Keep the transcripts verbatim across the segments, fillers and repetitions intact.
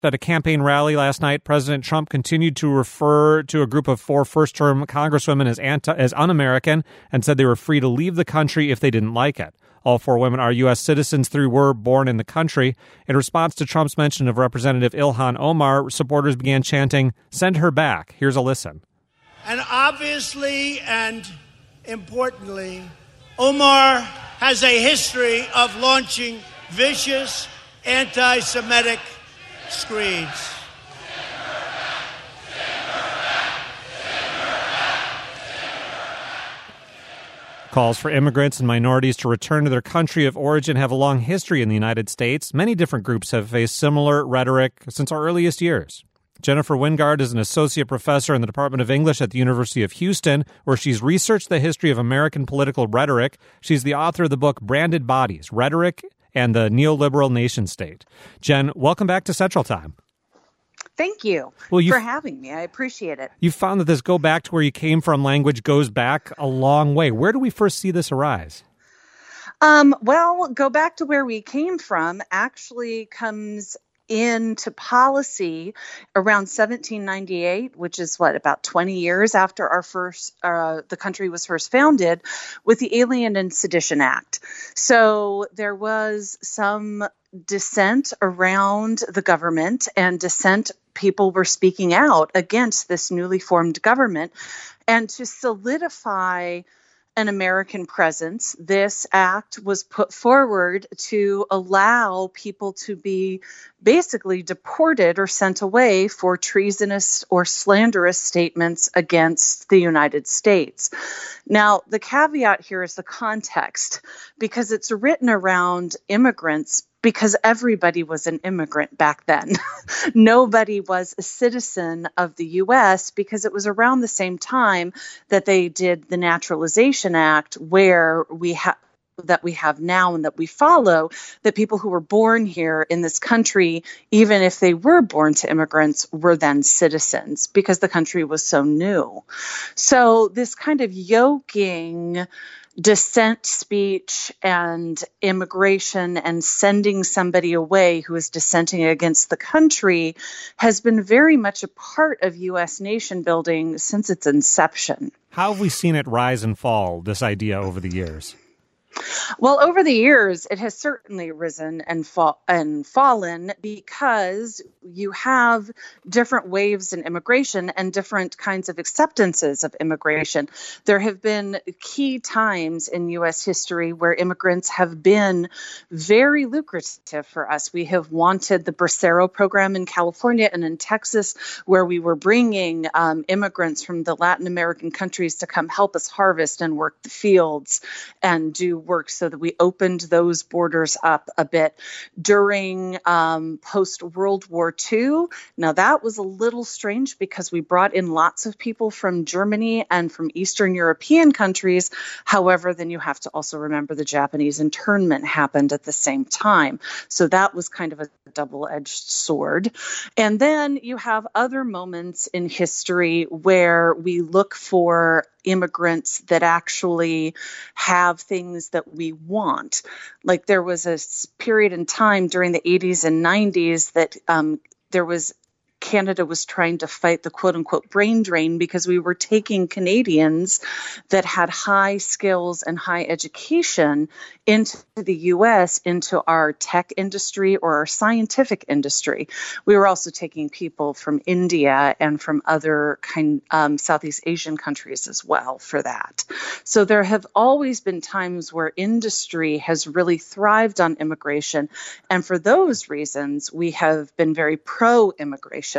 At a campaign rally last night, President Trump continued to refer to a group of four first-term congresswomen as anti- as un-American and said they were free to leave the country if they didn't like it. All four women are U S citizens, three were born in the country. In response to Trump's mention of Representative Ilhan Omar, supporters began chanting, "Send her back." Here's a listen. And obviously and importantly, Omar has a history of launching vicious anti-Semitic screeds. Calls for immigrants and minorities to return to their country of origin have a long history in the United States. Many different groups have faced similar rhetoric since our earliest years. Jennifer Wingard is an associate professor in the Department of English at the University of Houston, where she's researched the history of American political rhetoric. She's the author of the book Branded Bodies, Rhetoric and the Neoliberal Nation State. Jen, welcome back to Central Time. Thank you well, for having me. I appreciate it. You found that this go back to where you came from language goes back a long way. Where do we first see this arise? Um, well, go back to where we came from actually comes into policy around seventeen ninety-eight, which is what, about twenty years after our first, uh, the country was first founded, with the Alien and Sedition Act. So there was some dissent around the government, and dissent people were speaking out against this newly formed government. And to solidify an American presence, this act was put forward to allow people to be basically deported or sent away for treasonous or slanderous statements against the United States. Now, the caveat here is the context, because it's written around immigrants because everybody was an immigrant back then. Nobody was a citizen of the U S because it was around the same time that they did the Naturalization Act, where we have that we have now and that we follow, that people who were born here in this country, even if they were born to immigrants, were then citizens because the country was so new. So this kind of yoking dissent speech and immigration and sending somebody away who is dissenting against the country has been very much a part of U S nation building since its inception. How have we seen it rise and fall, this idea, over the years? Well, over the years, it has certainly risen and, fall, and fallen because you have different waves in immigration and different kinds of acceptances of immigration. There have been key times in U S history where immigrants have been very lucrative for us. We have wanted the Bracero program in California and in Texas, where we were bringing um, immigrants from the Latin American countries to come help us harvest and work the fields and do work, so that we opened those borders up a bit during um, post-World War Two. Now, that was a little strange because we brought in lots of people from Germany and from Eastern European countries. However, then you have to also remember the Japanese internment happened at the same time. So that was kind of a double-edged sword. And then you have other moments in history where we look for immigrants that actually have things that we want. Like there was a period in time during the eighties and nineties that um, there was Canada was trying to fight the quote unquote brain drain because we were taking Canadians that had high skills and high education into the U S, into our tech industry or our scientific industry. We were also taking people from India and from other kind um, Southeast Asian countries as well for that. So there have always been times where industry has really thrived on immigration. And for those reasons, we have been very pro-immigration.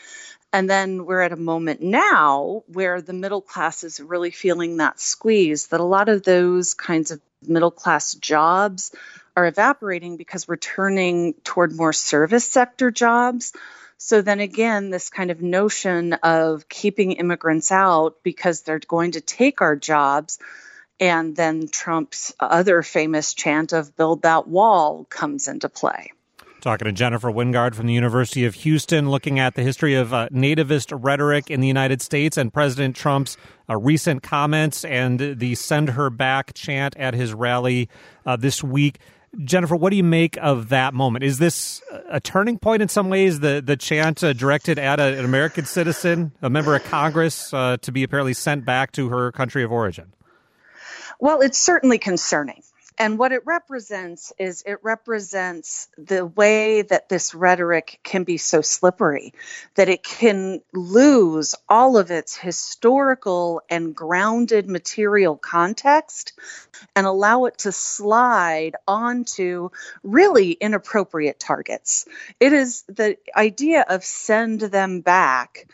And then we're at a moment now where the middle class is really feeling that squeeze, that a lot of those kinds of middle class jobs are evaporating because we're turning toward more service sector jobs. So then again, this kind of notion of keeping immigrants out because they're going to take our jobs, and then Trump's other famous chant of build that wall comes into play. Talking to Jennifer Wingard from the University of Houston, looking at the history of uh, nativist rhetoric in the United States and President Trump's uh, recent comments and the send her back chant at his rally uh, this week. Jennifer, what do you make of that moment? Is this a turning point in some ways, the, the chant uh, directed at a, an American citizen, a member of Congress, uh, to be apparently sent back to her country of origin? Well, it's certainly concerning. And what it represents is it represents the way that this rhetoric can be so slippery, that it can lose all of its historical and grounded material context and allow it to slide onto really inappropriate targets. It is the idea of send them back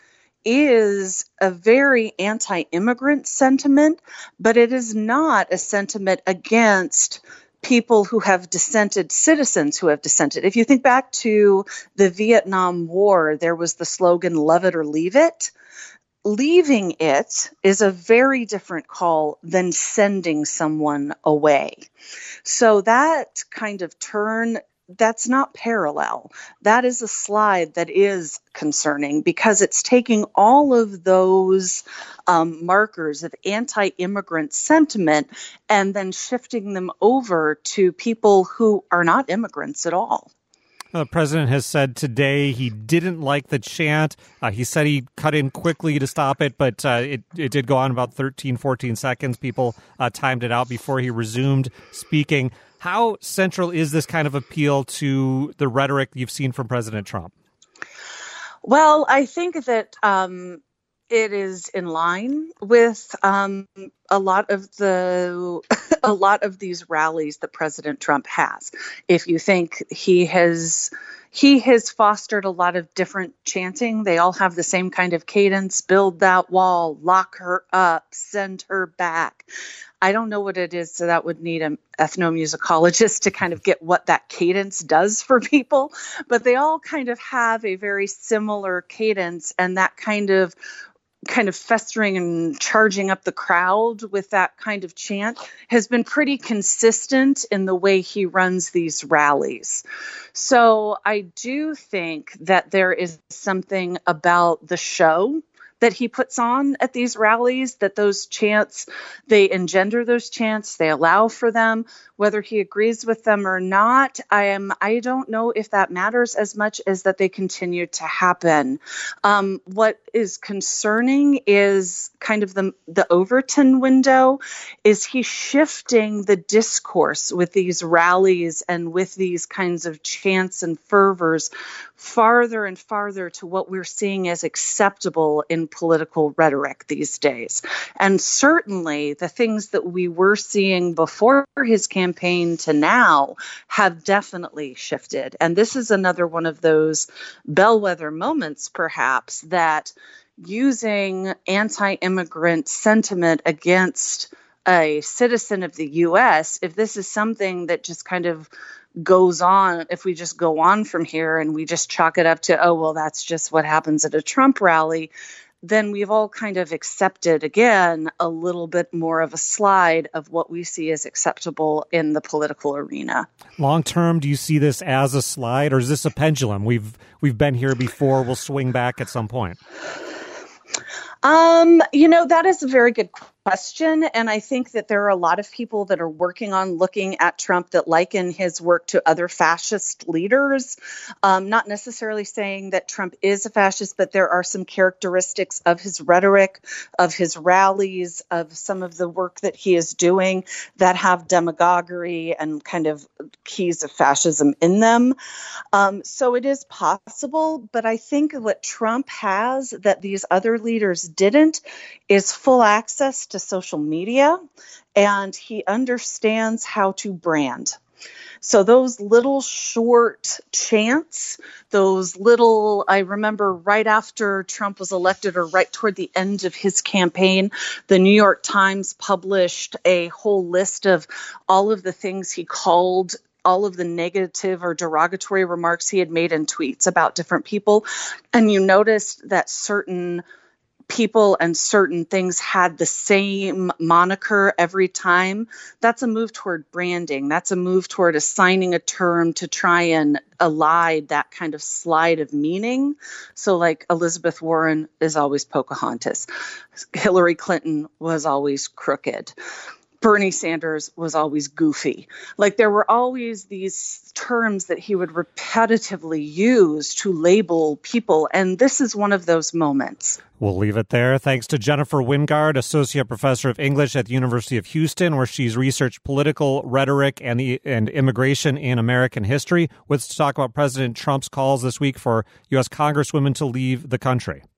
is a very anti-immigrant sentiment, but it is not a sentiment against people who have dissented, citizens who have dissented. If you think back to the Vietnam War, there was the slogan, love it or leave it. Leaving it is a very different call than sending someone away. So that kind of turn, that's not parallel. That is a slide that is concerning because it's taking all of those um, markers of anti-immigrant sentiment and then shifting them over to people who are not immigrants at all. The president has said today he didn't like the chant. Uh, he said he cut in quickly to stop it, but uh, it, it did go on about thirteen, fourteen seconds. People uh, timed it out before he resumed speaking. How central is this kind of appeal to the rhetoric you've seen from President Trump? Well, I think that um, it is in line with um, a lot of the a lot of these rallies that President Trump has. If you think he has he has fostered a lot of different chanting, they all have the same kind of cadence: build that wall, lock her up, send her back. I don't know what it is, so that would need an ethnomusicologist to kind of get what that cadence does for people. But they all kind of have a very similar cadence, and that kind of kind of festering and charging up the crowd with that kind of chant has been pretty consistent in the way he runs these rallies. So I do think that there is something about the show that he puts on at these rallies, that those chants, they engender those chants, they allow for them, whether he agrees with them or not. I am, I don't know if that matters as much as that they continue to happen. Um, what is concerning is kind of the, the Overton window. Is he shifting the discourse with these rallies and with these kinds of chants and fervors farther and farther to what we're seeing as acceptable in political rhetoric these days? And certainly the things that we were seeing before his campaign to now have definitely shifted. And this is another one of those bellwether moments, perhaps, that using anti-immigrant sentiment against a citizen of the U S, if this is something that just kind of goes on, if we just go on from here and we just chalk it up to, oh, well, that's just what happens at a Trump rally, then we've all kind of accepted, again, a little bit more of a slide of what we see as acceptable in the political arena. Long term, do you see this as a slide, or is this a pendulum? We've we've been here before. We'll swing back at some point. Um, you know, that is a very good question. And I think that there are a lot of people that are working on looking at Trump that liken his work to other fascist leaders. Um, not necessarily saying that Trump is a fascist, but there are some characteristics of his rhetoric, of his rallies, of some of the work that he is doing that have demagoguery and kind of keys of fascism in them. Um, so it is possible, but I think what Trump has that these other leaders didn't is full access to social media, and he understands how to brand. So those little short chants, those little, I remember right after Trump was elected or right toward the end of his campaign, the New York Times published a whole list of all of the things he called all of the negative or derogatory remarks he had made in tweets about different people. And you noticed that certain people and certain things had the same moniker every time. That's a move toward branding. That's a move toward assigning a term to try and elide that kind of slide of meaning. So like Elizabeth Warren is always Pocahontas. Hillary Clinton was always crooked. Bernie Sanders was always goofy. Like there were always these terms that he would repetitively use to label people. And this is one of those moments. We'll leave it there. Thanks to Jennifer Wingard, Associate Professor of English at the University of Houston, where she's researched political rhetoric and, and immigration in American history. Let's talk about President Trump's calls this week for U S Congresswomen to leave the country.